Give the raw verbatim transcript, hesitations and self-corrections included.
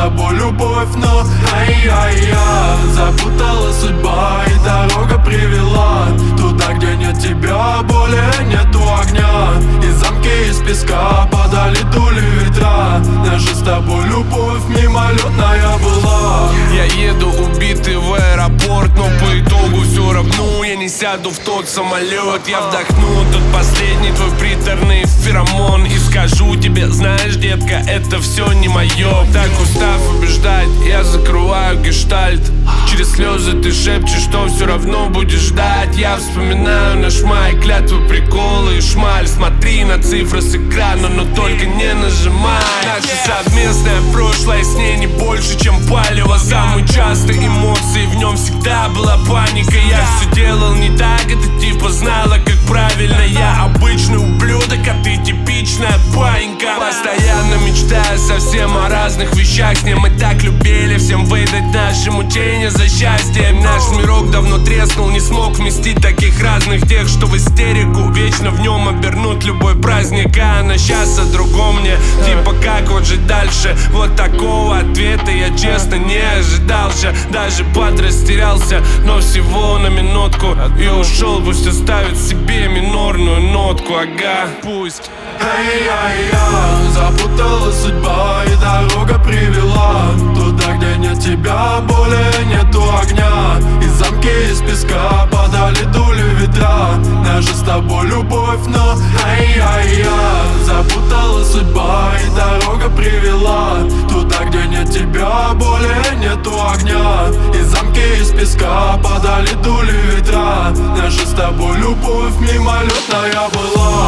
тобой любовь, но ай-яй-я, запутала судьба и дорога привела туда, где нет тебя, более нету огня. И замки из песка подали дули ветра. Наша с тобой любовь мимолетная была. Я еду убитый в аэропорт, но по итогу все равно я не сяду в тот самолет. Я вдохну тот последний твой приторный феромон и скажу тебе: знаешь, детка, это все не мое. Так устав убеждать, я закрываю гештальт. Через слезы ты шепчешь, что все равно будешь ждать. Я вспоминаю наш май, клятвы, приколы и шмаль. Смотри на цифры с экрана, но только не нажимай. Наше совместное прошлое, с ней не больше, чем палево. Самые частые эмоции, в нем всегда была паника. Я все делал не так, это типа знала, как правильно. Я обычный ублюдок, а ты типичная панька. Постоянно мечтаю совсем о разных вещах. С ней мы так любили всем выдать наши мучения за счастье. Наш мирок давно треснул, не смог вместить таких разных тех, что в истерику вечно в нем обернут любой праздник. А она сейчас о другом мне, типа как вот жить дальше. Вот такого ответа я честно не ожидал. Ща даже подрастерялся, но всего на минутку. И ушел, пусть оставит себе минорную нотку, ага, пусть. Ай-яй-я, запутала судьба и дорога привела туда, где нет тебя, более нету огня. И замки из песка подали дули ветра. Наша с тобой любовь, но ай-яй-я, запутала судьба и дорога привела туда, где нет тебя, более нету огня. И замки из песка подали дули ветра. Наша с тобой любовь мимолетная была.